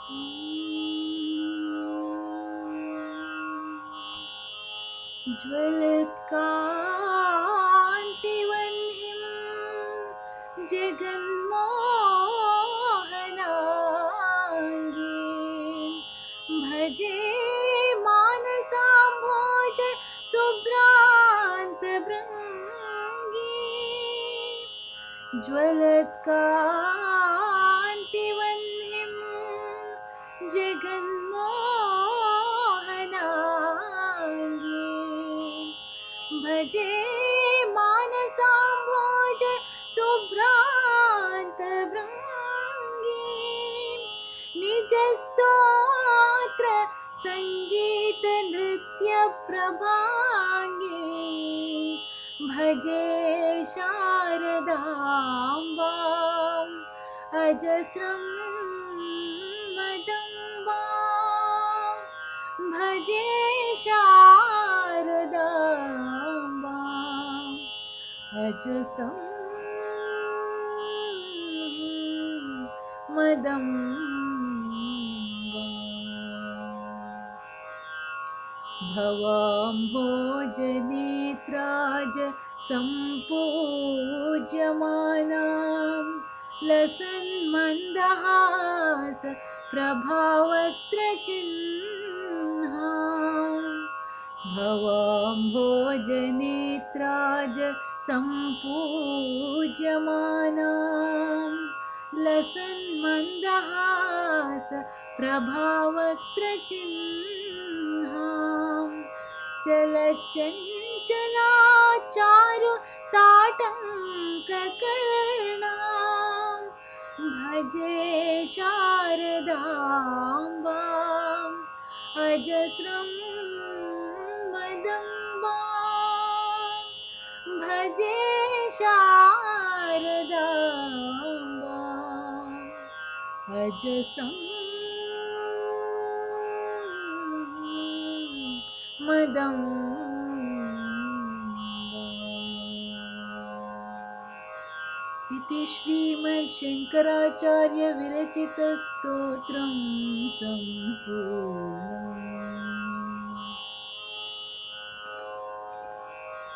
ज्वलत्कान्तिवह्निं जगन्मोहनाङ्गीं भजे मानसाम्भोज शुभ्रान्तभृङ्गीं ज्वलत्कान्तिवह्निं जगन्मोहनाङ्गीं भजे मानसाम्भोज शुभ्रान्तभृङ्गीं निजस्तोत्र सङ्गीत नृत्यप्रभाङ्गीं भजे शारदाम्बाम् अजस्रं मदम्बाम् भजे शारदाम्बाम् अजस्रं मदम्बाम् भवाम्भोजनेत्राज सम्पूज्यमानां लसन्मन्दहास प्रभावक्त्रचिह्नां भवाम्भोजनेत्राज सम्पूज्यमानां लसन्मन्दहास प्रभावक्त्रचिह्नां चलच्चञ्चला चारु ताटङ्ककर्णां भजे शारदाम्बाम् अजस्रं मदम्बाम् भजे शारदाम्बाम् अजस्रं मदम्बाम्। इति श्रीमच्छङ्कराचार्य विरचितस्तोत्रं सम्पूर्णम्।